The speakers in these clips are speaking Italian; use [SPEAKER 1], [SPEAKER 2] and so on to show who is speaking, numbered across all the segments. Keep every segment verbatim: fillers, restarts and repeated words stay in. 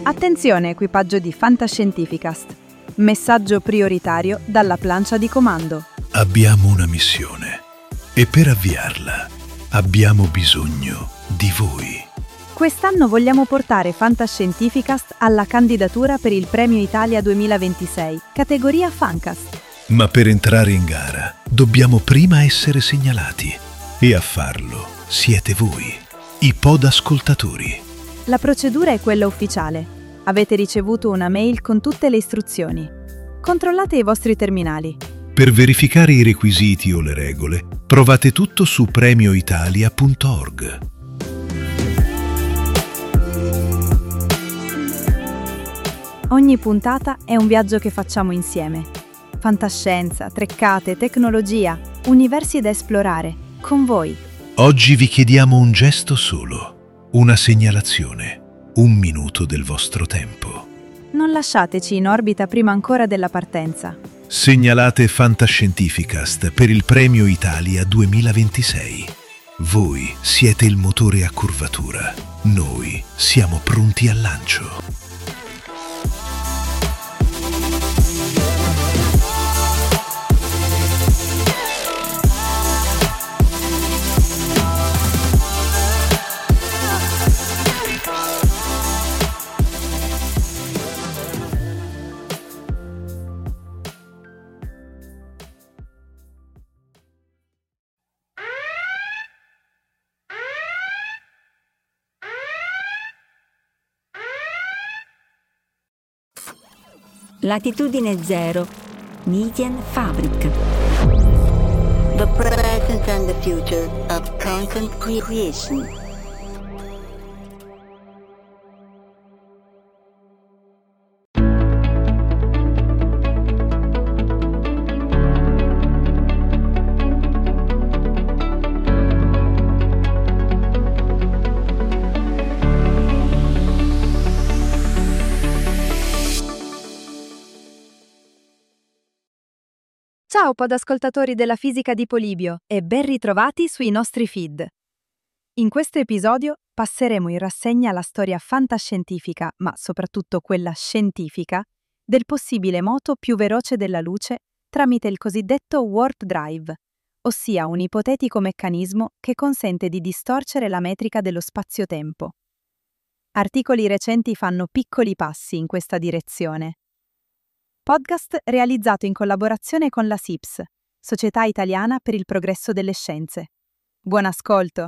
[SPEAKER 1] Attenzione equipaggio di Fantascientificast. Messaggio prioritario dalla plancia di comando.
[SPEAKER 2] Abbiamo una missione e per avviarla abbiamo bisogno di voi.
[SPEAKER 1] Quest'anno vogliamo portare Fantascientificast alla candidatura per il Premio Italia duemilaventisei, categoria Fancast.
[SPEAKER 2] Ma per entrare in gara dobbiamo prima essere segnalati e a farlo siete voi, i podascoltatori.
[SPEAKER 1] La procedura è quella ufficiale. Avete ricevuto una mail con tutte le istruzioni. Controllate i vostri terminali.
[SPEAKER 2] Per verificare i requisiti o le regole, provate tutto su premio italia punto org.
[SPEAKER 1] Ogni puntata è un viaggio che facciamo insieme. Fantascienza, treccate, tecnologia, universi da esplorare, con voi.
[SPEAKER 2] Oggi vi chiediamo un gesto solo, una segnalazione, un minuto del vostro tempo.
[SPEAKER 1] Non lasciateci in orbita prima ancora della partenza.
[SPEAKER 2] Segnalate Fantascientificast per il Premio Italia duemilaventisei. Voi siete il motore a curvatura. Noi siamo pronti al lancio.
[SPEAKER 3] Latitudine zero, Median Fabric.
[SPEAKER 4] The present and the future of content creation.
[SPEAKER 1] Ciao podascoltatori della fisica di Polibio e ben ritrovati sui nostri feed. In questo episodio passeremo in rassegna la storia fantascientifica, ma soprattutto quella scientifica, del possibile moto più veloce della luce tramite il cosiddetto warp drive, ossia un ipotetico meccanismo che consente di distorcere la metrica dello spazio-tempo. Articoli recenti fanno piccoli passi in questa direzione. Podcast realizzato in collaborazione con la S I P S, Società Italiana per il Progresso delle Scienze. Buon ascolto!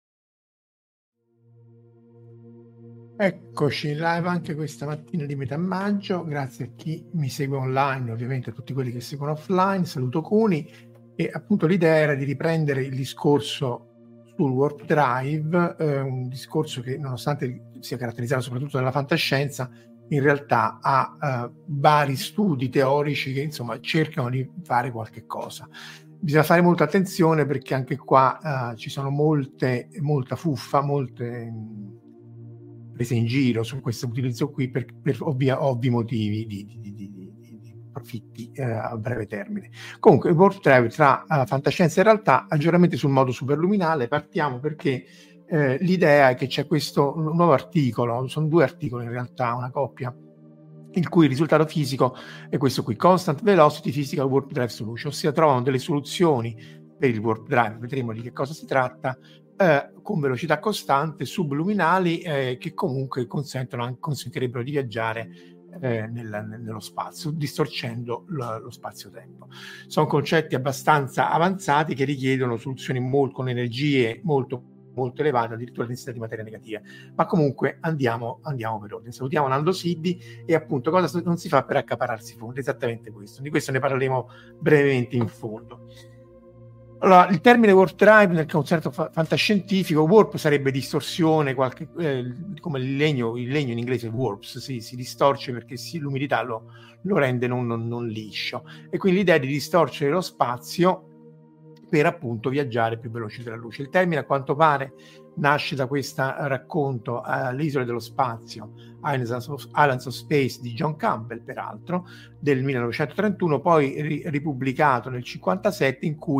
[SPEAKER 5] Eccoci live anche questa mattina di metà maggio, grazie a chi mi segue online, ovviamente a tutti quelli che seguono offline, saluto Cuni, e appunto l'idea era di riprendere il discorso sul warp drive, eh, un discorso che nonostante sia caratterizzato soprattutto dalla fantascienza, in realtà ha uh, vari studi teorici che insomma cercano di fare qualche cosa. Bisogna fare molta attenzione perché anche qua uh, ci sono molte, molta fuffa, molte mh, prese in giro su questo utilizzo qui per, per ovvia, ovvi motivi di, di, di, di, di profitti uh, a breve termine. Comunque il warp drive tra uh, fantascienza e realtà, aggiornamenti sul modo superluminale. Partiamo perché Eh, l'idea è che c'è questo nuovo articolo, sono due articoli in realtà, una coppia, il cui risultato fisico è questo qui, Constant Velocity Physical Warp Drive Solution, ossia trovano delle soluzioni per il warp drive, vedremo di che cosa si tratta, eh, con velocità costante, subluminali, eh, che comunque consentono, anche, consentirebbero di viaggiare eh, nel, nello spazio, distorcendo lo, lo spazio-tempo. Sono concetti abbastanza avanzati che richiedono soluzioni molto, con energie molto molto elevata, addirittura densità di materia negativa, ma comunque andiamo, andiamo per ordine. Salutiamo Nando Siddi e appunto cosa non si fa per accaparrarsi fondi, esattamente questo, di questo ne parleremo brevemente in fondo. Allora, il termine warp drive nel concetto fa- fantascientifico, warp sarebbe distorsione, qualche, eh, come il legno, il legno in inglese warps, sì, si distorce perché sì, l'umidità lo, lo rende non, non, non liscio, e quindi l'idea è di distorcere lo spazio per appunto viaggiare più veloci della luce. Il termine a quanto pare nasce da questo racconto uh, Le isole dello spazio, Islands of, Islands of Space di John Campbell, peraltro, del millenovecentotrentuno, poi ri- ripubblicato nel cinquantasette, in cui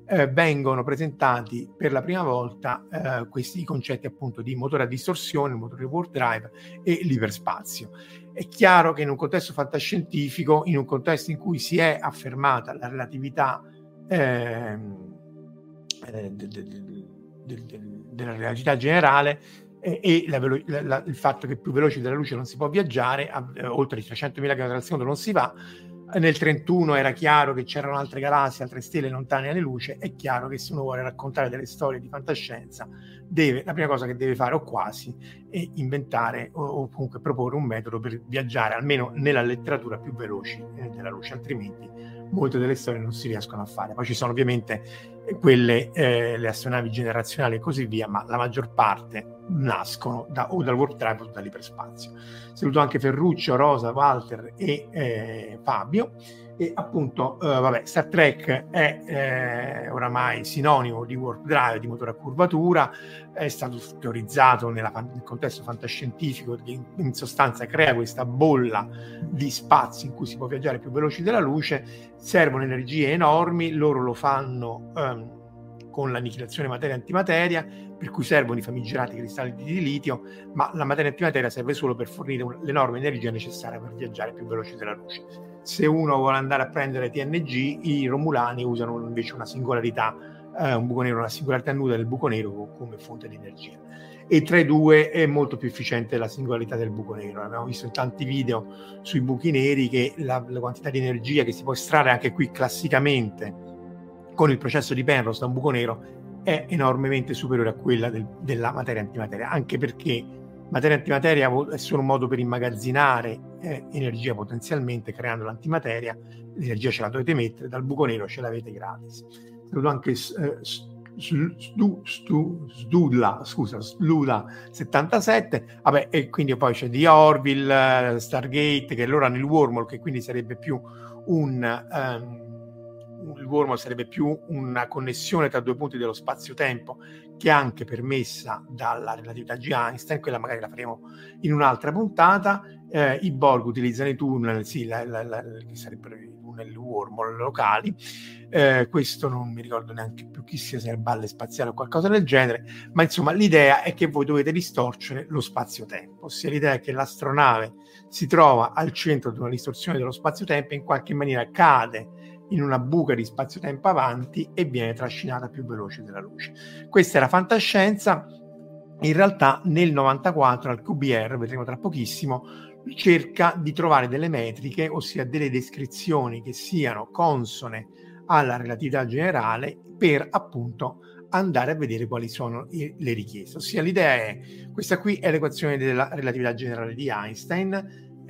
[SPEAKER 5] eh, vengono presentati per la prima volta eh, questi concetti appunto di motore a distorsione, motore warp drive e l'iperspazio. È chiaro che in un contesto fantascientifico, in un contesto in cui si è affermata la relatività eh, eh, de, de, de, de, de, della relatività generale eh, e la velo- la, il fatto che più veloci della luce non si può viaggiare, a, eh, oltre i trecentomila chilometri al secondo non si va. Nel trentuno era chiaro che c'erano altre galassie, altre stelle lontane alle luce. È chiaro che se uno vuole raccontare delle storie di fantascienza, deve, la prima cosa che deve fare, o quasi, è inventare o, o comunque proporre un metodo per viaggiare, almeno nella letteratura, più veloci eh, della luce, altrimenti molte delle storie non si riescono a fare. Poi ci sono ovviamente quelle, eh, le astronavi generazionali e così via, ma la maggior parte nascono da, o dal warp drive o dall'iperspazio. Saluto anche Ferruccio, Rosa, Walter e eh, Fabio. E appunto, eh, vabbè, Star Trek è eh, oramai sinonimo di warp drive, di motore a curvatura, è stato teorizzato nella, nel contesto fantascientifico che in, in sostanza crea questa bolla di spazio in cui si può viaggiare più veloci della luce. Servono energie enormi, loro lo fanno ehm, con l'annichilazione materia-antimateria, per cui servono i famigerati cristalli di litio, ma la materia-antimateria serve solo per fornire un, l'enorme energia necessaria per viaggiare più veloci della luce. Se uno vuole andare a prendere T N G, i Romulani usano invece una singolarità, eh, un buco nero, una singolarità nuda del buco nero come fonte di energia. E tra i due è molto più efficiente la singolarità del buco nero. Abbiamo visto in tanti video sui buchi neri che la, la quantità di energia che si può estrarre anche qui classicamente con il processo di Penrose da un buco nero è enormemente superiore a quella del, della materia-antimateria, anche perché materia-antimateria è solo un modo per immagazzinare eh, energia potenzialmente, creando l'antimateria. L'energia ce la dovete mettere, dal buco nero ce l'avete gratis. Saluto anche eh, Stu, Stu, Studla, scusa, Sluda settantasette, vabbè, e quindi poi c'è di Orville, Stargate, che loro hanno il wormhole, che quindi sarebbe più un... Um, il wormhole sarebbe più una connessione tra due punti dello spazio-tempo, che è anche permessa dalla relatività di Einstein. Quella magari la faremo in un'altra puntata. Eh, i Borg utilizzano i tunnel, sì, la, la, la, che sarebbero i tunnel wormhole locali. Eh, questo non mi ricordo neanche più chi sia, se è balle spaziale o qualcosa del genere, ma insomma l'idea è che voi dovete distorcere lo spazio-tempo, ossia l'idea è che l'astronave si trova al centro di una distorsione dello spazio-tempo e in qualche maniera cade in una buca di spazio-tempo avanti e viene trascinata più veloce della luce. Questa era fantascienza. In realtà nel novantaquattro al Q B R, vedremo tra pochissimo, cerca di trovare delle metriche, ossia delle descrizioni che siano consone alla relatività generale, per appunto andare a vedere quali sono i, le richieste. Ossia l'idea è, questa qui è l'equazione della relatività generale di Einstein,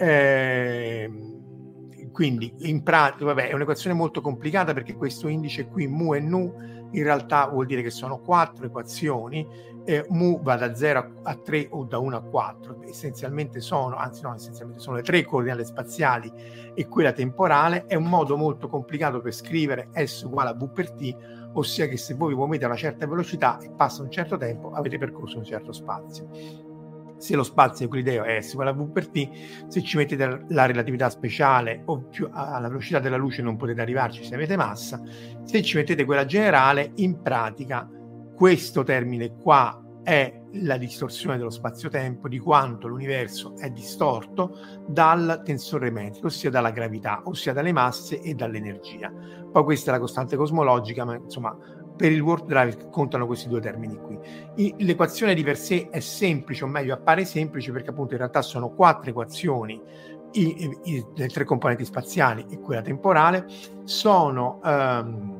[SPEAKER 5] eh, quindi in pratica, vabbè, è un'equazione molto complicata perché questo indice qui mu e nu in realtà vuol dire che sono quattro equazioni. eh, mu va da zero a tre o da uno a quattro, essenzialmente sono, anzi no, essenzialmente sono le tre coordinate spaziali e quella temporale. È un modo molto complicato per scrivere S uguale a V per T, ossia che se voi vi muovete a una certa velocità e passa un certo tempo avete percorso un certo spazio. Se lo spazio euclideo è S uguale a V per T, se ci mettete la relatività speciale o più alla velocità della luce non potete arrivarci se avete massa. Se ci mettete quella generale, in pratica questo termine qua è la distorsione dello spazio-tempo, di quanto l'universo è distorto dal tensore metrico, ossia dalla gravità, ossia dalle masse e dall'energia. Poi questa è la costante cosmologica, ma insomma per il warp drive contano questi due termini qui. I, l'equazione di per sé è semplice, o meglio appare semplice, perché appunto in realtà sono quattro equazioni, i, i, le tre componenti spaziali e quella temporale. Sono um,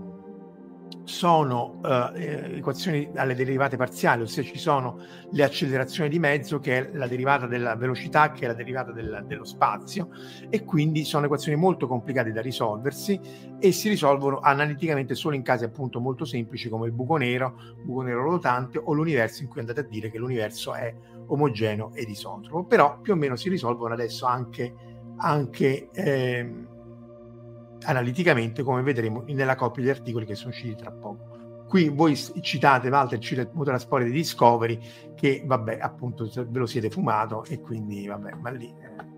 [SPEAKER 5] sono uh, equazioni alle derivate parziali, ossia ci sono le accelerazioni di mezzo, che è la derivata della velocità, che è la derivata del, dello spazio, e quindi sono equazioni molto complicate da risolversi e si risolvono analiticamente solo in casi appunto molto semplici come il buco nero, buco nero rotante o l'universo, in cui andate a dire che l'universo è omogeneo ed isotropo. Però più o meno si risolvono adesso anche, anche ehm, analiticamente, come vedremo nella coppia di articoli che sono usciti tra poco. Qui voi citate, Walter cita il motore a spore di Discovery, che vabbè appunto ve lo siete fumato, e quindi vabbè, ma lì eh,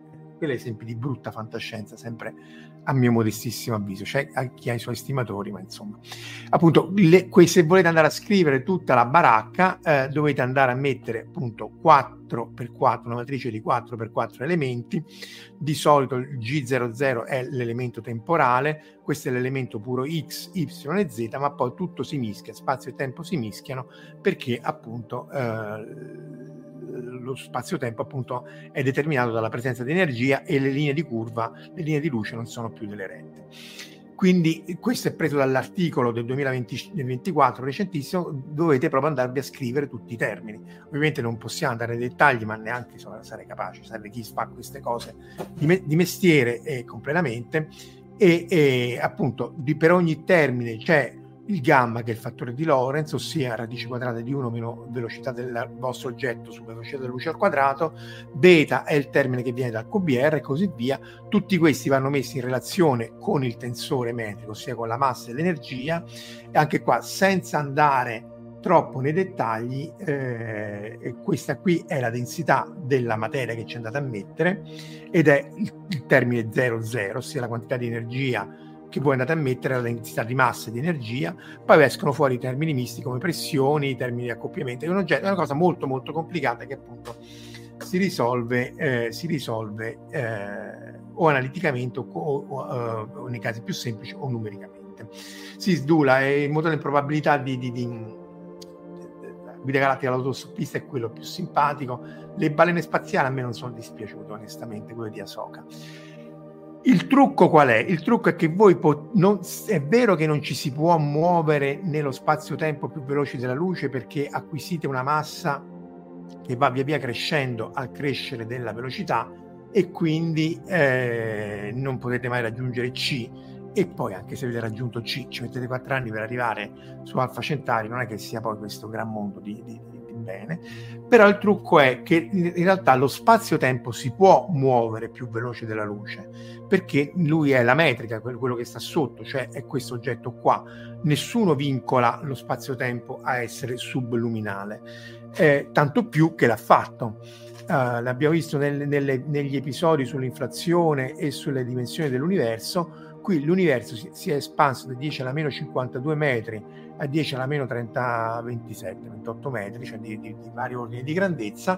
[SPEAKER 5] anche esempi di brutta fantascienza, sempre a mio modestissimo avviso. C'è chi ha i suoi stimatori, ma insomma, appunto, le, que, se volete andare a scrivere tutta la baracca, eh, dovete andare a mettere appunto quattro per quattro, una matrice di quattro per quattro elementi. Di solito il G zero zero è l'elemento temporale, questo è l'elemento puro X, Y e Z, ma poi tutto si mischia, spazio e tempo si mischiano, perché appunto eh, lo spazio-tempo appunto è determinato dalla presenza di energia e le linee di curva, le linee di luce non sono più delle rette. Quindi questo è preso dall'articolo del duemilaventiquattro recentissimo, dovete proprio andarvi a scrivere tutti i termini. Ovviamente non possiamo andare nei dettagli, ma neanche sarei capace, serve chi fa queste cose di, me- di mestiere e completamente, e, e appunto di, per ogni termine c'è il gamma, che è il fattore di Lorentz, ossia radice quadrata di uno meno velocità del vostro oggetto su velocità della luce al quadrato. Beta è il termine che viene dal Q B R e così via. Tutti questi vanno messi in relazione con il tensore metrico, ossia con la massa e l'energia, e anche qua senza andare troppo nei dettagli, eh, questa qui è la densità della materia che ci andate a mettere, ed è il, il termine zero zero, ossia la quantità di energia che voi andate a mettere, la densità di massa e di energia. Poi escono fuori i termini misti come pressioni, i termini di accoppiamento. È un oggetto, è una cosa molto molto complicata che appunto si risolve, eh, si risolve eh, o analiticamente o, o, o nei casi più semplici o numericamente. Si sdula, e il modello in probabilità di, di, di guida galattica all'autostoppista è quello più simpatico. Le balene spaziali a me non sono dispiaciute onestamente, quelle di Ahsoka. Il trucco qual è? Il trucco è che voi po- non, è vero che non ci si può muovere nello spazio-tempo più veloci della luce, perché acquisite una massa che va via via crescendo al crescere della velocità, e quindi eh, non potete mai raggiungere C, e poi anche se avete raggiunto C ci mettete quattro anni per arrivare su Alfa Centauri, non è che sia poi questo gran mondo di, di, di bene. Però il trucco è che in realtà lo spazio-tempo si può muovere più veloce della luce, perché lui è la metrica, quello che sta sotto, cioè è questo oggetto qua. Nessuno vincola lo spazio-tempo a essere subluminale, eh, tanto più che l'ha fatto. Uh, l'abbiamo visto nel, nelle, negli episodi sull'inflazione e sulle dimensioni dell'universo. Qui l'universo si, si è espanso da dieci alla meno cinquantadue metri a dieci alla meno trenta, ventisette, ventotto metri, cioè di, di, di vari ordini di grandezza,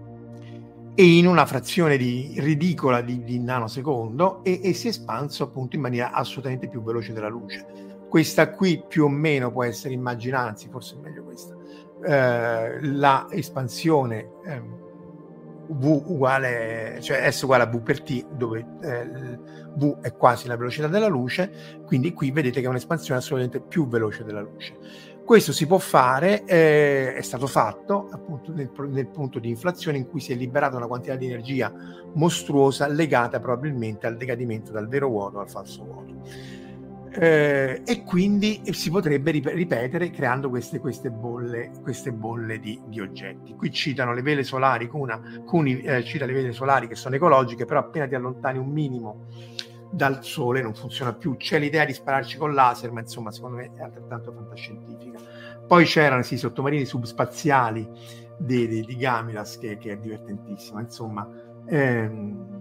[SPEAKER 5] e in una frazione di, ridicola di, di nanosecondo, e, e si è espanso appunto in maniera assolutamente più veloce della luce. Questa qui più o meno può essere immaginata, anzi forse è meglio questa, eh, la espansione eh, V uguale, cioè S uguale a V per T, dove eh, V è quasi la velocità della luce, quindi qui vedete che è un'espansione assolutamente più veloce della luce. Questo si può fare, eh, è stato fatto appunto nel, nel punto di inflazione, in cui si è liberata una quantità di energia mostruosa legata probabilmente al decadimento dal vero vuoto al falso vuoto. Eh, e quindi si potrebbe ripetere creando queste, queste bolle, queste bolle di, di oggetti. Qui citano le vele solari, Kuna, Kuni eh, cita le vele solari che sono ecologiche, però appena ti allontani un minimo dal sole non funziona più. C'è l'idea di spararci con laser, ma insomma secondo me è altrettanto fantascientifica. Poi c'erano sì, i sottomarini subspaziali di, di, di Gamilas, che, che è divertentissima, insomma. ehm,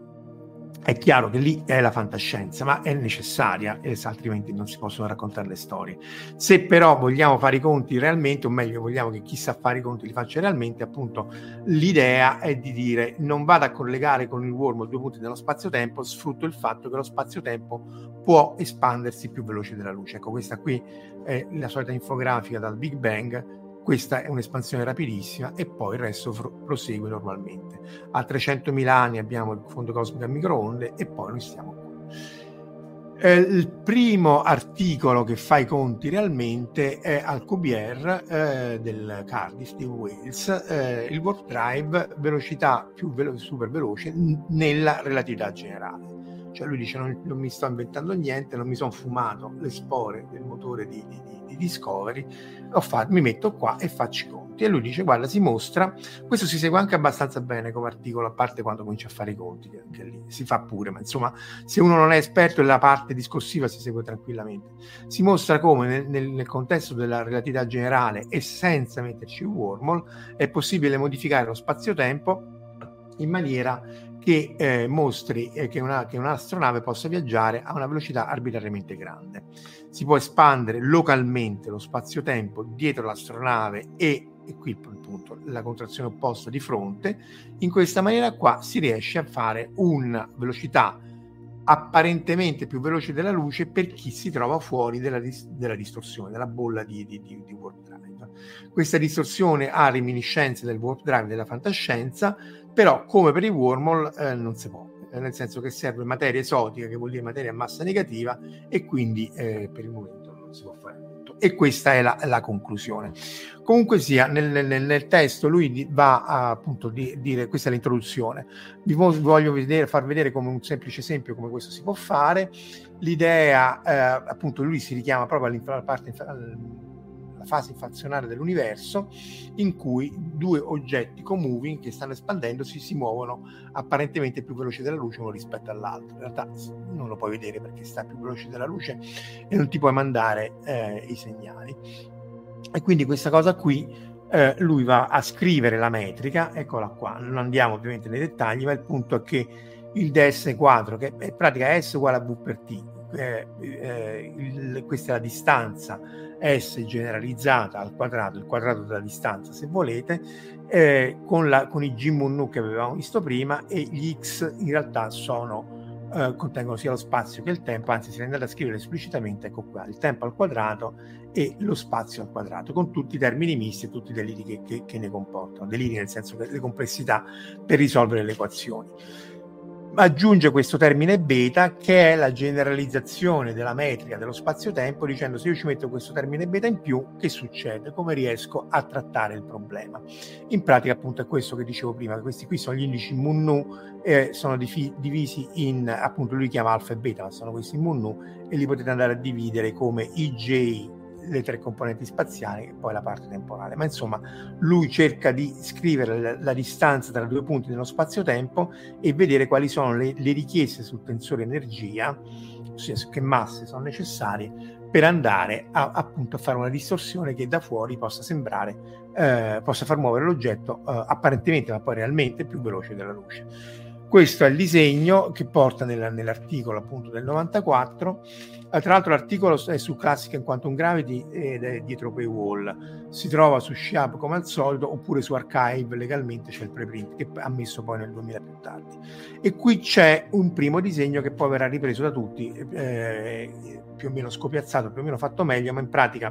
[SPEAKER 5] È chiaro che lì è la fantascienza, ma è necessaria, altrimenti non si possono raccontare le storie. Se però vogliamo fare i conti realmente, o meglio vogliamo che chi sa fare i conti li faccia realmente, appunto l'idea è di dire: non vado a collegare con il wormhole due punti dello spazio-tempo, sfrutto il fatto che lo spazio-tempo può espandersi più veloce della luce. Ecco, questa qui è la solita infografica dal Big Bang. Questa è un'espansione rapidissima e poi il resto fr- prosegue normalmente. A trecentomila anni abbiamo il fondo cosmico a microonde e poi noi stiamo qui. Eh, il primo articolo che fa i conti realmente è al Q B R eh, del Cardiff di Wales, eh, il warp drive, velocità più velo- super veloce n- nella relatività generale. Cioè lui dice: non, non mi sto inventando niente, non mi sono fumato le spore del motore di, di, di Discovery, ho fatto, mi metto qua e faccio i conti. E lui dice: guarda, si mostra, questo si segue anche abbastanza bene come articolo, a parte quando comincia a fare i conti, che, che lì si fa pure, ma insomma se uno non è esperto della parte discorsiva si segue tranquillamente. Si mostra come nel, nel, nel contesto della relatività generale e senza metterci il wormhole è possibile modificare lo spazio-tempo in maniera che che eh, mostri eh, che, una, che un'astronave possa viaggiare a una velocità arbitrariamente grande. Si può espandere localmente lo spazio-tempo dietro l'astronave e, e qui appunto la contrazione opposta di fronte. In questa maniera qua si riesce a fare una velocità apparentemente più veloce della luce per chi si trova fuori della, dis- della distorsione, della bolla di, di, di, di warp drive. Questa distorsione ha reminiscenze del warp drive della fantascienza, però come per i wormhole eh, non si può, eh, nel senso che serve materia esotica, che vuol dire materia a massa negativa, e quindi eh, per il momento non si può fare tutto. E questa è la, la conclusione. Comunque sia, nel, nel, nel testo lui va a appunto di, dire, questa è l'introduzione, vi voglio vedere, far vedere come un semplice esempio come questo si può fare. L'idea, eh, appunto lui si richiama proprio alla parte, alla fase inflazionaria dell'universo, in cui due oggetti comoving che stanno espandendosi si muovono apparentemente più veloci della luce uno rispetto all'altro. In realtà non lo puoi vedere perché sta più veloce della luce e non ti puoi mandare eh, i segnali. E quindi questa cosa qui eh, lui va a scrivere la metrica, eccola qua, non andiamo ovviamente nei dettagli, ma il punto è che il d s quadro, che in pratica è S uguale a V per T, eh, eh, il, questa è la distanza S generalizzata al quadrato, il quadrato della distanza se volete, eh, con, la, con i G mu nu che avevamo visto prima, e gli X in realtà sono Uh, contengono sia lo spazio che il tempo, anzi se ne andate a scrivere esplicitamente, ecco qua, il tempo al quadrato e lo spazio al quadrato, con tutti i termini misti e tutti i deliri che, che, che ne comportano, deliri nel senso che le complessità per risolvere le equazioni. Aggiunge questo termine beta, che è la generalizzazione della metrica dello spazio-tempo, dicendo: se io ci metto questo termine beta in più, che succede? Come riesco a trattare il problema? In pratica appunto è questo che dicevo prima, che questi qui sono gli indici mu nu, eh, sono difi- divisi in, appunto lui chiama alfa e beta, ma sono questi mu nu, e li potete andare a dividere come i j, le tre componenti spaziali, e poi la parte temporale. Ma insomma lui cerca di scrivere la, la distanza tra due punti nello spazio-tempo e vedere quali sono le, le richieste sul tensore energia, ossia su che masse sono necessarie per andare a, appunto a fare una distorsione che da fuori possa sembrare eh, possa far muovere l'oggetto eh, apparentemente, ma poi realmente più veloce della luce. Questo è il disegno che porta nella, nell'articolo appunto del novantaquattro. Tra l'altro l'articolo è su Classic and Quantum Gravity ed è dietro paywall, si trova su Shihab come al solito, oppure su Archive legalmente c'è il preprint che ha messo poi nel duemila più tardi. E qui c'è un primo disegno che poi verrà ripreso da tutti, eh, più o meno scopiazzato, più o meno fatto meglio, ma in pratica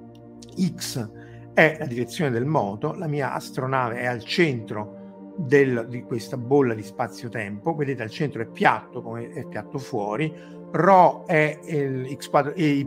[SPEAKER 5] X è la direzione del moto, la mia astronave è al centro del, di questa bolla di spazio-tempo, vedete al centro è piatto, come è piatto fuori, Rho è il X quadro e i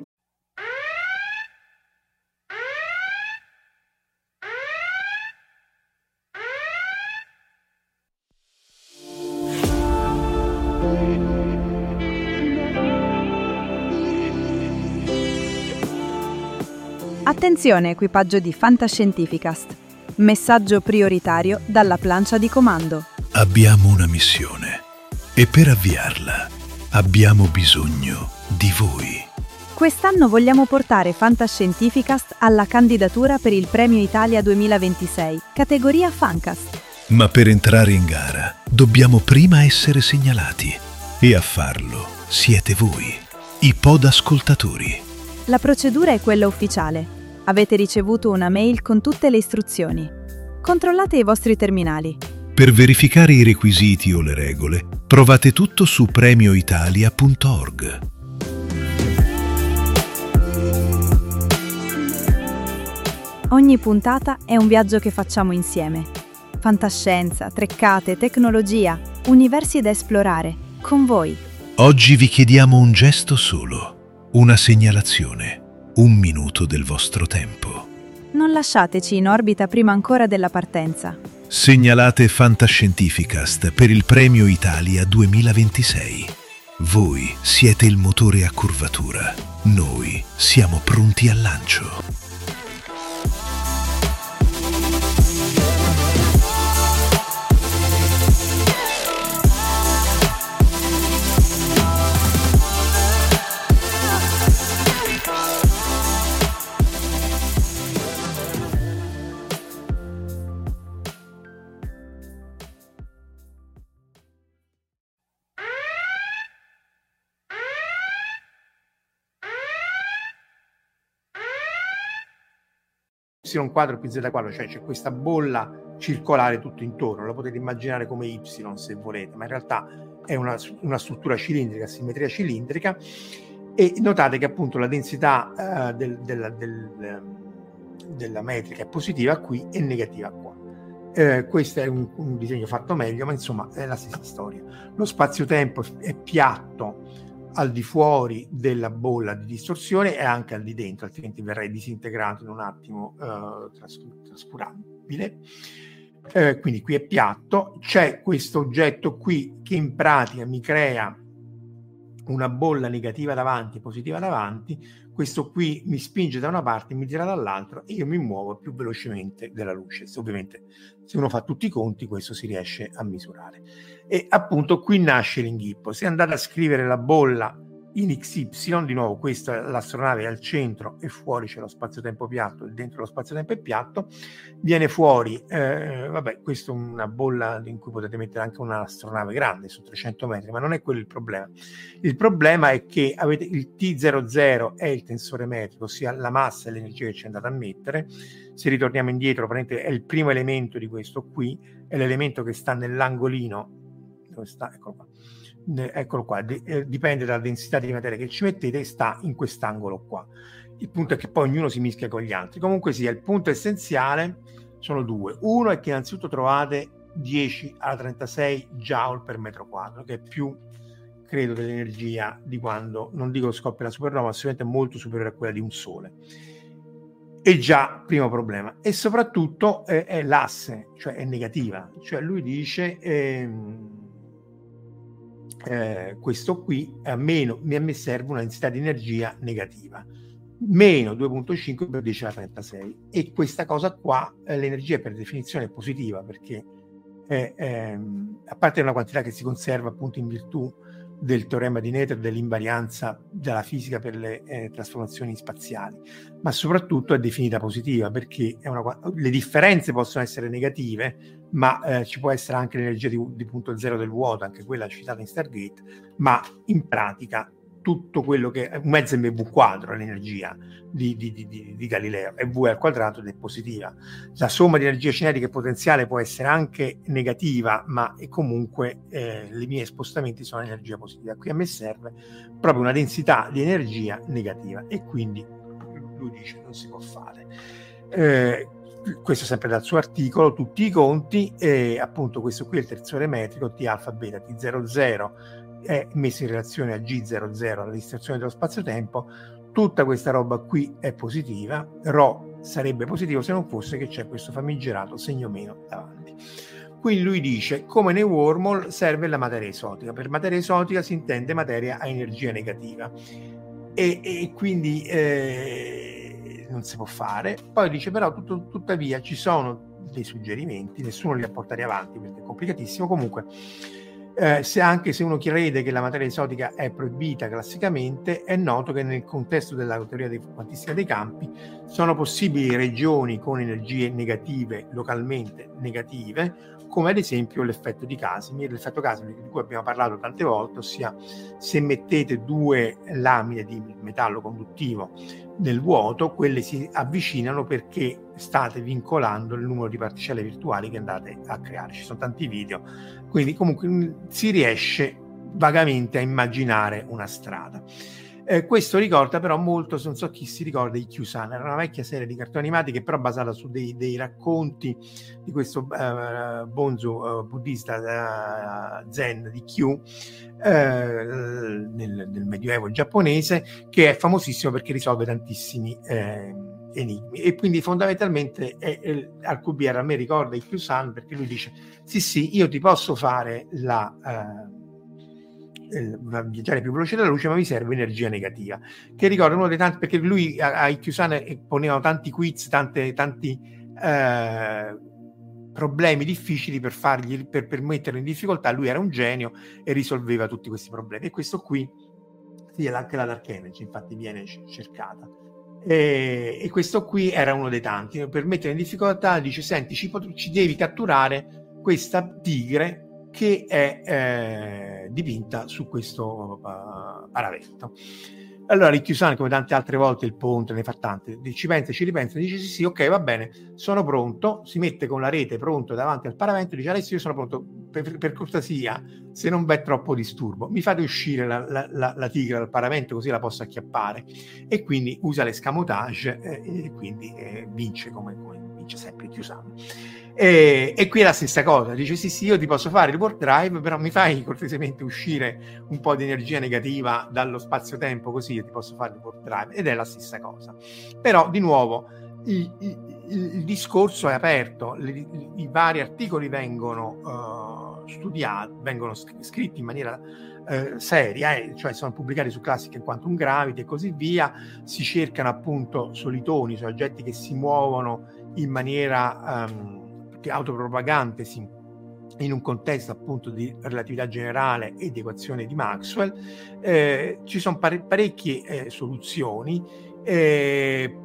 [SPEAKER 1] Attenzione equipaggio di Fantascientificast. Messaggio prioritario dalla plancia di comando.
[SPEAKER 2] Abbiamo una missione e per avviarla abbiamo bisogno di voi.
[SPEAKER 1] Quest'anno vogliamo portare Fantascientificast alla candidatura per il Premio Italia duemilaventisei, categoria Fancast.
[SPEAKER 2] Ma per entrare in gara dobbiamo prima essere segnalati, e a farlo siete voi, i podascoltatori.
[SPEAKER 1] La procedura è quella ufficiale. Avete ricevuto una mail con tutte le istruzioni. Controllate i vostri terminali.
[SPEAKER 2] Per verificare i requisiti o le regole, trovate tutto su premio italia punto org.
[SPEAKER 1] Ogni puntata è un viaggio che facciamo insieme. Fantascienza, treccate, tecnologia, universi da esplorare, con voi.
[SPEAKER 2] Oggi vi chiediamo un gesto solo, una segnalazione, un minuto del vostro tempo.
[SPEAKER 1] Non lasciateci in orbita prima ancora della partenza.
[SPEAKER 2] Segnalate Fantascientificast per il Premio Italia duemilaventisei. Voi siete il motore a curvatura. Noi siamo pronti al lancio.
[SPEAKER 5] quadro più z quadro, cioè c'è questa bolla circolare tutto intorno, lo potete immaginare come Y se volete, ma in realtà è una, una struttura cilindrica, simmetria cilindrica, e notate che appunto la densità uh, del, del, del, della metrica è positiva qui e negativa qua. Eh, questo è un, un disegno fatto meglio, ma insomma è la stessa storia. Lo spazio-tempo è piatto al di fuori della bolla di distorsione e anche al di dentro, altrimenti verrei disintegrato in un attimo, uh, tras- trascurabile. Eh, quindi qui è piatto, c'è questo oggetto qui che in pratica mi crea una bolla negativa davanti e positiva davanti, questo qui mi spinge da una parte, mi tira dall'altra e io mi muovo più velocemente della luce. Ovviamente se uno fa tutti i conti questo si riesce a misurare. E appunto qui nasce l'inghippo. Se andate a scrivere la bolla in X Y, di nuovo questa l'astronave è al centro e fuori c'è lo spazio-tempo piatto e dentro lo spazio-tempo è piatto, viene fuori, eh, vabbè, questa è una bolla in cui potete mettere anche un'astronave grande su trecento metri, ma non è quello il problema. Il problema è che avete il T zero zero è il tensore metrico, ossia la massa e l'energia che ci andate a mettere. Se ritorniamo indietro, è il primo elemento di questo qui, è l'elemento che sta nell'angolino, dove sta? Eccolo qua. Eccolo qua, dipende dalla densità di materia che ci mettete, sta in quest'angolo qua. Il punto è che poi ognuno si mischia con gli altri. Comunque sia, il punto essenziale sono due. Uno è che innanzitutto trovate dieci alla trentasei joule per metro quadro, che è più, credo, dell'energia di quando, non dico scoppia la supernova, ma sicuramente molto superiore a quella di un sole. E già, primo problema. E soprattutto eh, è l'asse, cioè è negativa. Cioè lui dice... Ehm, Eh, questo qui a meno mi, mi serve una densità di energia negativa meno due virgola cinque per dieci alla trentasei, e questa cosa qua eh, l'energia per definizione è positiva perché è, è, a parte una quantità che si conserva appunto in virtù del teorema di Noether dell'invarianza della fisica per le eh, trasformazioni spaziali, ma soprattutto è definita positiva perché è una, le differenze possono essere negative, ma eh, ci può essere anche l'energia di, di punto zero del vuoto, anche quella citata in Stargate, ma in pratica tutto quello che è un mezzo mv quadro è l'energia di, di, di, di Galileo, e v al quadrato ed è positiva. La somma di energia cinetica e potenziale può essere anche negativa, ma è comunque eh, i miei spostamenti sono energia positiva. Qui a me serve proprio una densità di energia negativa e quindi lui dice non si può fare. Eh, questo sempre dal suo articolo, tutti i conti, e appunto questo qui è il tensore metrico T alfa beta, T zero zero è messo in relazione a G zero zero, la distorsione dello spazio-tempo. Tutta questa roba qui è positiva, ρ sarebbe positivo se non fosse che c'è questo famigerato segno meno davanti. Qui lui dice, come nei wormhole serve la materia esotica. Per materia esotica si intende materia a energia negativa e, e quindi eh, non si può fare. Poi dice però tutto, tuttavia ci sono dei suggerimenti, nessuno li ha portati avanti perché è complicatissimo. Comunque Eh, se anche se uno crede che la materia esotica è proibita classicamente, è noto che nel contesto della teoria di quantistica dei campi sono possibili regioni con energie negative, localmente negative, come ad esempio l'effetto di Casimir, l'effetto Casimir di cui abbiamo parlato tante volte, ossia se mettete due lamine di metallo conduttivo nel vuoto, quelle si avvicinano perché state vincolando il numero di particelle virtuali che andate a creare. Ci sono tanti video, quindi comunque si riesce vagamente a immaginare una strada. Eh, questo ricorda però molto, non so chi si ricorda, i Q-San, era una vecchia serie di cartoni animati che però basata su dei, dei racconti di questo uh, bonzo uh, buddista uh, zen di Q uh, nel, nel medioevo giapponese, che è famosissimo perché risolve tantissimi eh, enigmi, e quindi fondamentalmente è, è, al Q B R a me ricorda il Q-San perché lui dice sì sì io ti posso fare la uh, viaggiare più veloce della luce, ma mi serve energia negativa, che ricorda uno dei tanti, perché lui a, a Q-San ponevano tanti quiz, tante, tanti eh, problemi difficili per fargli, per, per metterlo in difficoltà. Lui era un genio e risolveva tutti questi problemi, e questo qui sì, anche la Dark Energy infatti viene cercata, e, e questo qui era uno dei tanti. Per mettere in difficoltà dice senti ci, pot- ci devi catturare questa tigre che è eh, dipinta su questo uh, paravetto. Allora l'I Q S A N, come tante altre volte, il ponte ne fa tante, ci pensa, ci ripensa, dice sì sì, ok, va bene, sono pronto, si mette con la rete pronto davanti al paravento, dice adesso io sono pronto, per, per cortesia, se non v'è troppo disturbo, mi fate uscire la, la, la, la tigre dal paravento così la posso acchiappare, e quindi usa l'escamotage eh, e quindi eh, vince come, come vince sempre Q S A N. E, e qui è la stessa cosa, dice sì sì, io ti posso fare il warp drive, però mi fai cortesemente uscire un po' di energia negativa dallo spazio-tempo, così io ti posso fare il warp drive, ed è la stessa cosa. Però di nuovo il, il, il discorso è aperto, i, i vari articoli vengono uh, studiati, vengono scritti in maniera uh, seria, eh, cioè sono pubblicati su Classic and Quantum Gravity e così via, si cercano appunto solitoni, cioè oggetti che si muovono in maniera um, autopropagante in un contesto appunto di relatività generale e di equazione di Maxwell. Eh, ci sono pare- parecchie eh, soluzioni, eh,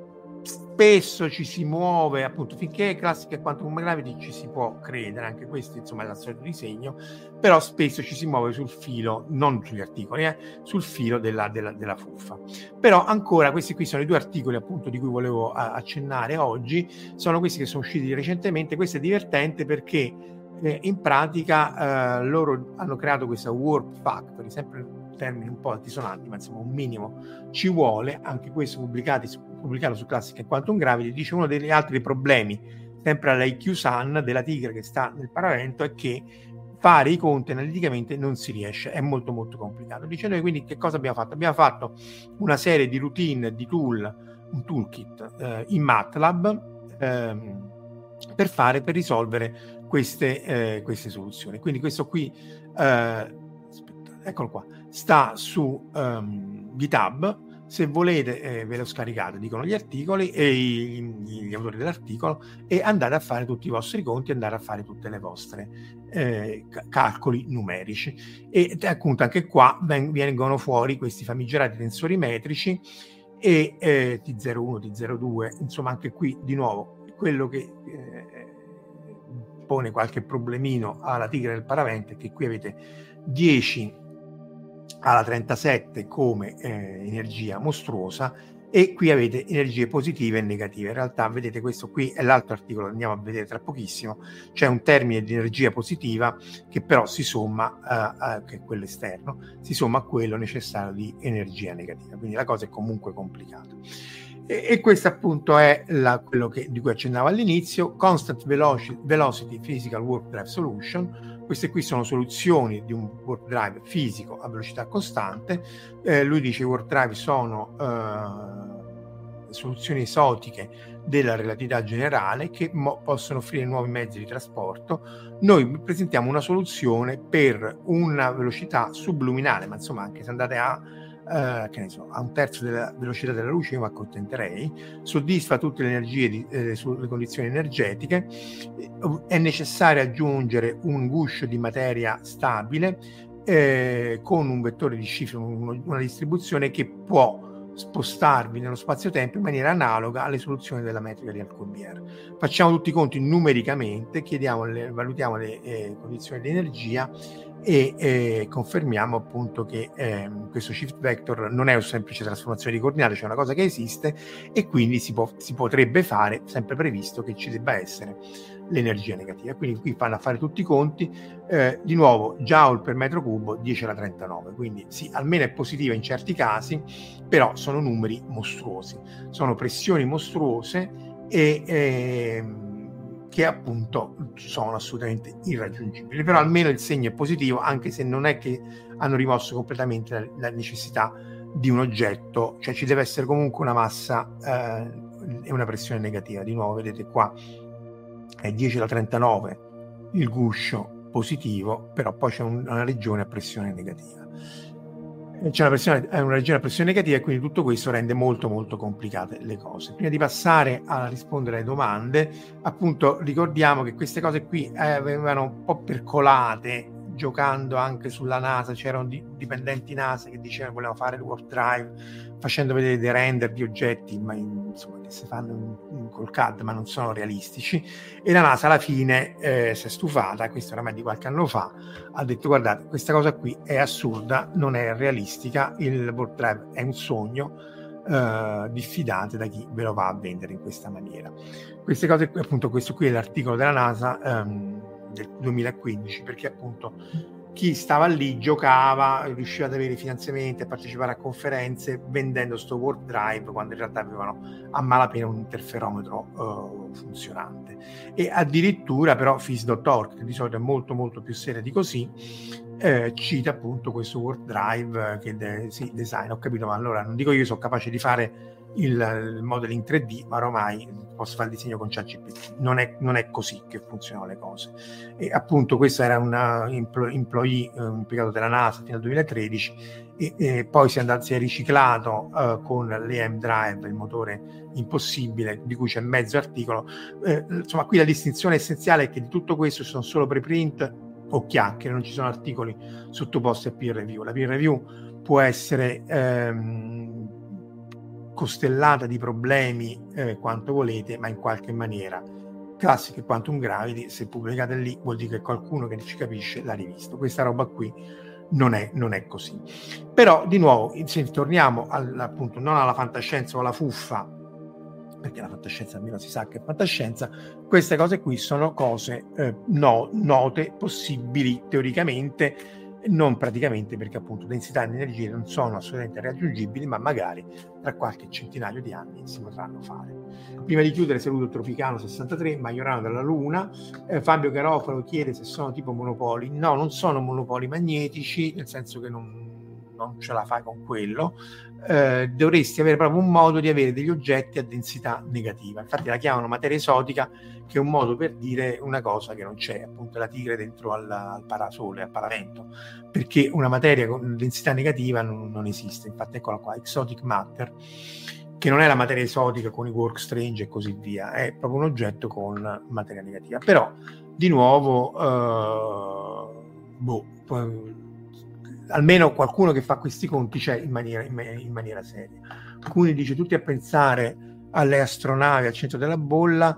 [SPEAKER 5] spesso ci si muove appunto finché classica e quantum gravity ci si può credere, anche questo insomma è il solito disegno, però spesso ci si muove sul filo, non sugli articoli, eh, sul filo della, della, della fuffa. Però ancora questi qui sono i due articoli appunto di cui volevo a, accennare oggi, sono questi che sono usciti recentemente. Questo è divertente perché eh, in pratica eh, loro hanno creato questa warp factory, sempre termini un po' altisonanti, ma insomma un minimo ci vuole, anche questo pubblicati, pubblicato su Classic e Quantum Gravity. Dice uno degli altri problemi sempre all'I Q S A N della tigre che sta nel paravento è che fare i conti analiticamente non si riesce, è molto molto complicato. Dice noi quindi che cosa abbiamo fatto? Abbiamo fatto una serie di routine, di tool, un toolkit eh, in MATLAB ehm, per fare, per risolvere queste, eh, queste soluzioni. Quindi questo qui eh, aspetta, eccolo qua, sta su um, GitHub, se volete eh, ve lo scaricate, dicono gli articoli e i, gli autori dell'articolo, e andate a fare tutti i vostri conti, andare a fare tutte le vostre eh, calcoli numerici, e appunto anche qua ven- vengono fuori questi famigerati tensori metrici e eh, T zero uno, T zero due, insomma anche qui di nuovo quello che eh, pone qualche problemino alla tigre del paravento è che qui avete dieci alla trentasette come eh, energia mostruosa, e qui avete energie positive e negative. In realtà vedete, questo qui è l'altro articolo che andiamo a vedere tra pochissimo, c'è un termine di energia positiva che però si somma uh, uh, che è quello esterno, si somma a quello necessario di energia negativa, quindi la cosa è comunque complicata. E, e questo appunto è la, quello che, di cui accennavo all'inizio, Constant Velocity, Velocity Physical Warp Drive Solution. Queste qui sono soluzioni di un warp drive fisico a velocità costante. Eh, lui dice che i warp drive sono eh, soluzioni esotiche della relatività generale che mo- possono offrire nuovi mezzi di trasporto. Noi presentiamo una soluzione per una velocità subluminale, ma insomma anche se andate a Uh, che ne so, a un terzo della velocità della luce io mi accontenterei, soddisfa tutte le energie di, eh, sulle condizioni energetiche, è necessario aggiungere un guscio di materia stabile eh, con un vettore di Schiffer, un, una distribuzione che può spostarvi nello spazio-tempo in maniera analoga alle soluzioni della metrica di Alcubierre. Facciamo tutti i conti numericamente, chiediamo le, valutiamo le eh, condizioni di energia e eh, confermiamo appunto che eh, questo shift vector non è una semplice trasformazione di coordinate, cioè una cosa che esiste, e quindi si, può, si potrebbe fare, sempre previsto che ci debba essere l'energia negativa. Quindi qui fanno a fare tutti i conti, eh, di nuovo joule per metro cubo dieci alla trentanove, quindi sì, almeno è positiva in certi casi, però sono numeri mostruosi, sono pressioni mostruose e eh, che appunto sono assolutamente irraggiungibili. Però almeno il segno è positivo, anche se non è che hanno rimosso completamente la, la necessità di un oggetto, cioè ci deve essere comunque una massa eh, e una pressione negativa. Di nuovo vedete qua è dieci alla trentanove il guscio positivo, però poi c'è un, una regione a pressione negativa. C'è una, pressione, una regione a pressione negativa, e quindi tutto questo rende molto molto complicate le cose. Prima di passare a rispondere alle domande, appunto ricordiamo che queste cose qui eh, venivano un po' percolate giocando anche sulla NASA, c'erano di, dipendenti NASA che dicevano che volevano fare il warp drive, facendo vedere dei render di oggetti ma in, insomma, che si fanno in, in, col C A D ma non sono realistici, e la NASA alla fine eh, si è stufata, questo oramai di qualche anno fa, ha detto guardate, questa cosa qui è assurda, non è realistica, il warp drive è un sogno, eh, diffidate da chi ve lo va a vendere in questa maniera. Queste cose, appunto, questo qui è l'articolo della NASA ehm, del duemilaquindici, perché appunto chi stava lì giocava, riusciva ad avere finanziamenti, a partecipare a conferenze vendendo sto warp drive, quando in realtà avevano a malapena un interferometro uh, funzionante. E addirittura però phys punto org, che di solito è molto molto più seria di così, eh, cita appunto questo warp drive che de- sì, design. Ho capito, ma allora non dico io sono capace di fare il, il modeling tre D, ma ormai posso fare il disegno con ChatGPT. Non è, non è così che funzionano le cose. E appunto questo era un employee, un impiegato della NASA fino al duemilatredici, e, e poi si è, andato, si è riciclato uh, con l'E M Drive, il motore impossibile, di cui c'è mezzo articolo. Eh, insomma, qui la distinzione essenziale è che di tutto questo ci sono solo preprint o chiacchiere, non ci sono articoli sottoposti a peer review. La peer review può essere ehm, costellata di problemi eh, quanto volete, ma in qualche maniera classiche quantum gravity, se pubblicate lì vuol dire che qualcuno che ci capisce l'ha rivisto. Questa roba qui non è, non è così. Però di nuovo, se torniamo al, appunto non alla fantascienza o alla fuffa, perché la fantascienza almeno si sa che è fantascienza, queste cose qui sono cose eh, no, note, possibili teoricamente, non praticamente, perché appunto densità di energia non sono assolutamente raggiungibili, ma magari tra qualche centinaio di anni si potranno fare. Prima di chiudere saluto Tropicano sessantatré, Majorano della Luna. eh, Fabio Garofalo chiede se sono tipo monopoli. No, non sono monopoli magnetici, nel senso che non, non ce la fai con quello. Eh, dovresti avere proprio un modo di avere degli oggetti a densità negativa, infatti la chiamano materia esotica, che è un modo per dire una cosa che non c'è, appunto la tigre dentro al, al parasole, al paravento, perché una materia con densità negativa non, non esiste. Infatti eccola qua, exotic matter, che non è la materia esotica con i work strange e così via, è proprio un oggetto con materia negativa. Però di nuovo eh, boh, poi, almeno qualcuno che fa questi conti c'è in maniera, in, in maniera seria. Alcuni dice tutti a pensare alle astronavi al centro della bolla.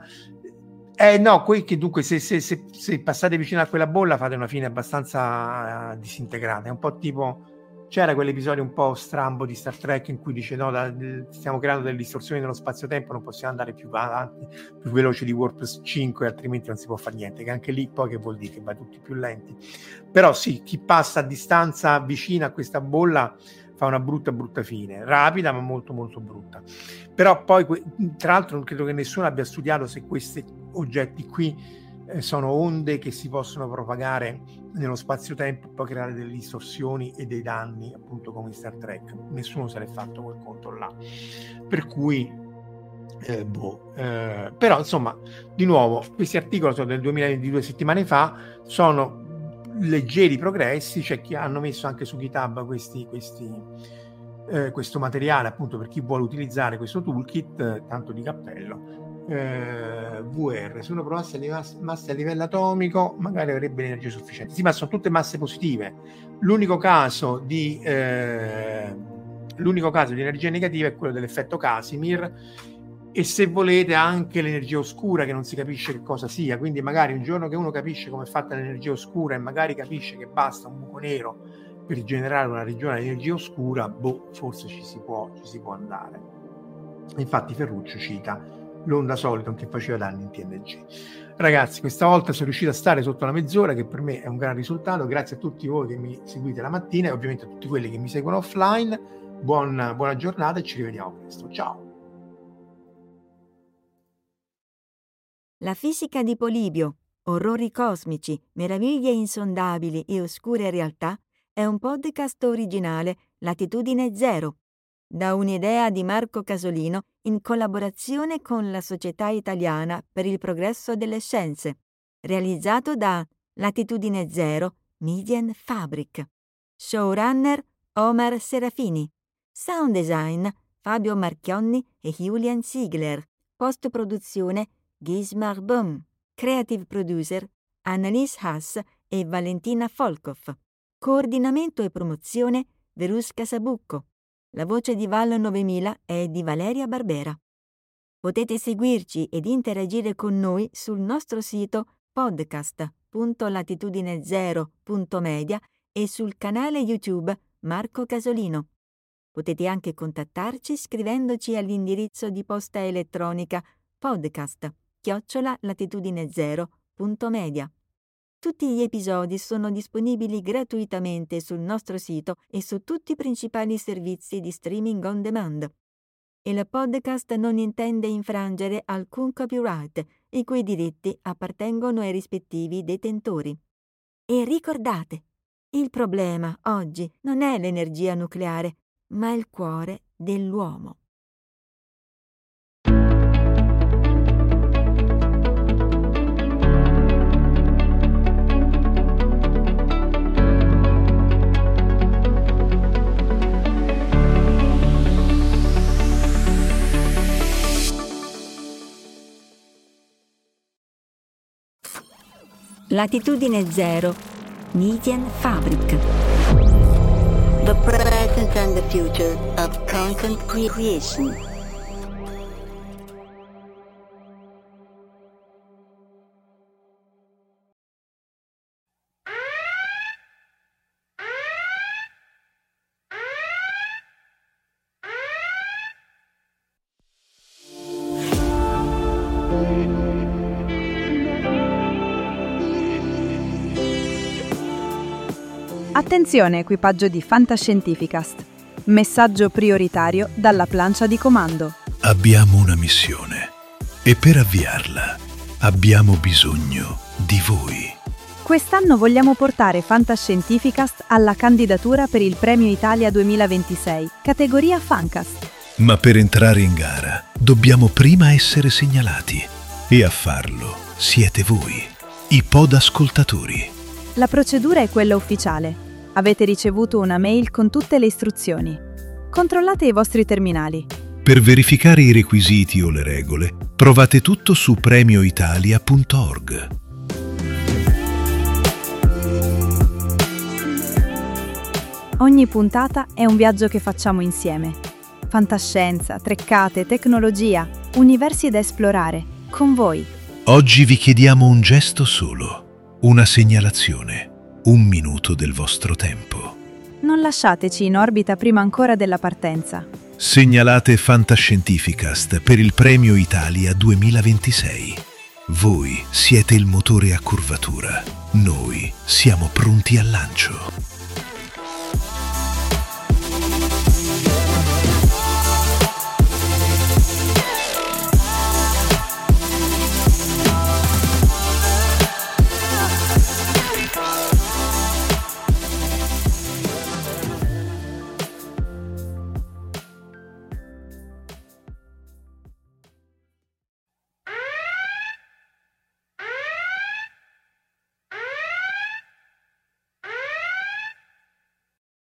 [SPEAKER 5] Eh no, qui che dunque se, se, se, se passate vicino a quella bolla fate una fine abbastanza uh, disintegrata. È un po' tipo, c'era quell'episodio un po' strambo di Star Trek in cui dice no, da, stiamo creando delle distorsioni nello spazio-tempo, non possiamo andare più avanti, più veloci di Warp cinque, altrimenti non si può fare niente, che anche lì poi che vuol dire che va tutti più lenti. Però sì, chi passa a distanza vicina a questa bolla fa una brutta brutta fine, rapida ma molto molto brutta. Però poi tra l'altro non credo che nessuno abbia studiato se questi oggetti qui eh, sono onde che si possono propagare nello spazio-tempo, poi creare delle distorsioni e dei danni, appunto come in Star Trek. Nessuno se l'è fatto quel conto là, per cui eh, boh. Eh, però insomma, di nuovo, questi articoli sono del duemilaventi, due settimane fa, sono leggeri progressi. C'è chi hanno messo anche su GitHub questi, questi, eh, questo materiale appunto per chi vuole utilizzare questo toolkit, eh, tanto di cappello. Eh, V R, se uno provasse le masse, masse a livello atomico magari avrebbe l'energia sufficiente. Sì, ma sono tutte masse positive. L'unico caso di eh, l'unico caso di energia negativa è quello dell'effetto Casimir, e se volete anche l'energia oscura, che non si capisce che cosa sia. Quindi magari un giorno che uno capisce come è fatta l'energia oscura e magari capisce che basta un buco nero per generare una regione di energia oscura, boh, forse ci si può, ci si può andare. Infatti Ferruccio cita l'onda Soliton che faceva danni in T N G. Ragazzi, questa volta sono riuscito a stare sotto la mezz'ora, che per me è un gran risultato. Grazie a tutti voi che mi seguite la mattina e ovviamente a tutti quelli che mi seguono offline. Buon, buona giornata e ci rivediamo presto. Ciao!
[SPEAKER 3] La fisica di Polibio, orrori cosmici, meraviglie insondabili e oscure realtà, è un podcast originale Latitudine Zero, da un'idea di Marco Casolino in collaborazione con la Società Italiana per il Progresso delle Scienze, realizzato da Latitudine Zero Median Fabric. Showrunner Omar Serafini. Sound design Fabio Marchionni e Julian Ziegler. Post-produzione Gismar Böhm. Creative producer Annalise Haas e Valentina Folkov. Coordinamento e promozione Verusca Sabucco. La voce di Val novemila è di Valeria Barbera. Potete seguirci ed interagire con noi sul nostro sito podcast punto latitudine zero punto media e sul canale YouTube Marco Casolino. Potete anche contattarci scrivendoci all'indirizzo di posta elettronica podcast chiocciola latitudine zero punto media. Tutti gli episodi sono disponibili gratuitamente sul nostro sito e su tutti i principali servizi di streaming on demand. Il podcast non intende infrangere alcun copyright, i cui diritti appartengono ai rispettivi detentori. E ricordate, il problema oggi non è l'energia nucleare, ma il cuore dell'uomo. Latitudine Zero, Medienfabrik.
[SPEAKER 4] The present and the future of content creation.
[SPEAKER 1] Attenzione equipaggio di Fantascientificast. Messaggio prioritario dalla plancia di comando.
[SPEAKER 2] Abbiamo una missione e per avviarla abbiamo bisogno di voi.
[SPEAKER 1] Quest'anno vogliamo portare Fantascientificast alla candidatura per il Premio Italia duemilaventisei, categoria Fancast.
[SPEAKER 2] Ma per entrare in gara dobbiamo prima essere segnalati e a farlo siete voi, i podascoltatori.
[SPEAKER 1] La procedura è quella ufficiale. Avete ricevuto una mail con tutte le istruzioni. Controllate i vostri terminali.
[SPEAKER 2] Per verificare i requisiti o le regole, trovate tutto su premio italia punto org.
[SPEAKER 1] Ogni puntata è un viaggio che facciamo insieme. Fantascienza, treccate, tecnologia, universi da esplorare, con voi.
[SPEAKER 2] Oggi vi chiediamo un gesto solo, una segnalazione. Un minuto del vostro tempo.
[SPEAKER 1] Non lasciateci in orbita prima ancora della partenza.
[SPEAKER 2] Segnalate Fantascientificast per il Premio Italia duemilaventisei. Voi siete il motore a curvatura. Noi siamo pronti al lancio.